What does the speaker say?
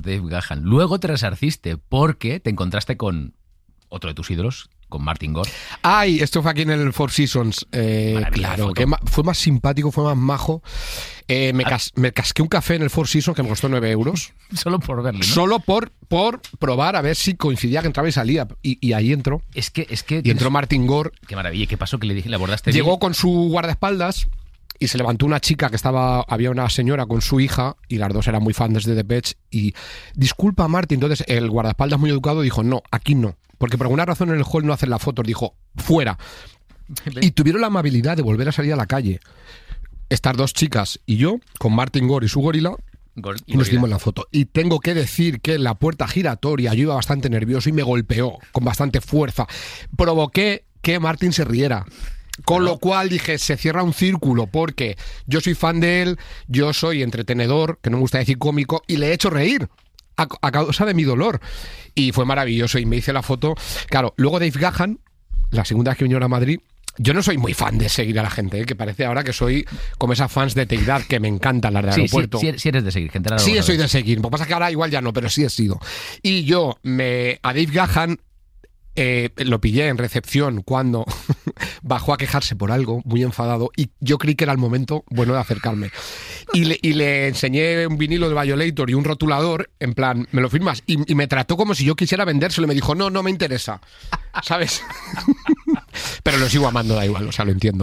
Dave Gahan. Luego te resarciste porque te encontraste con otro de tus ídolos, con Martin Gore. Ay, esto fue aquí en el Four Seasons. Claro, que fue más simpático, fue más majo. Me casqué un café en el Four Seasons que me costó 9 euros. Solo por verle, ¿no? Solo por probar a ver si coincidía que entraba y salía. Y ahí entró. Es que y entró Martin Gore. Qué maravilla. ¿Qué pasó? ¿Que le abordaste? Llegó bien? Con su guardaespaldas y se levantó una chica que había una señora con su hija y las dos eran muy fans de Depeche y disculpa Martin, entonces el guardaespaldas muy educado dijo no, aquí no, porque por alguna razón en el hall no hacen las fotos, dijo fuera. Y tuvieron la amabilidad de volver a salir a la calle estas dos chicas y yo con Martin Gore y su gorila y nos dimos la foto. Y tengo que decir que en la puerta giratoria yo iba bastante nervioso y me golpeó con bastante fuerza, provoqué que Martin se riera. Con lo cual dije, se cierra un círculo porque yo soy fan de él, yo soy entretenedor, que no me gusta decir cómico, y le he hecho reír a causa de mi dolor. Y fue maravilloso y me hice la foto. Claro, luego Dave Gahan, la segunda vez que vinieron a Madrid, yo no soy muy fan de seguir a la gente, que parece ahora que soy como esas fans de Teidad que me encantan las de aeropuerto. Sí eres de seguir, gente. Sí, soy de seguir. Lo que pasa es que ahora igual ya no, pero sí he sido. Y yo a Dave Gahan lo pillé en recepción cuando bajó a quejarse por algo, muy enfadado, y yo creí que era el momento bueno de acercarme. Y le enseñé un vinilo de Violator y un rotulador, en plan, ¿me lo firmas? Y me trató como si yo quisiera vendérselo y me dijo, no me interesa, ¿sabes? Pero lo sigo amando, da igual, o sea, lo entiendo.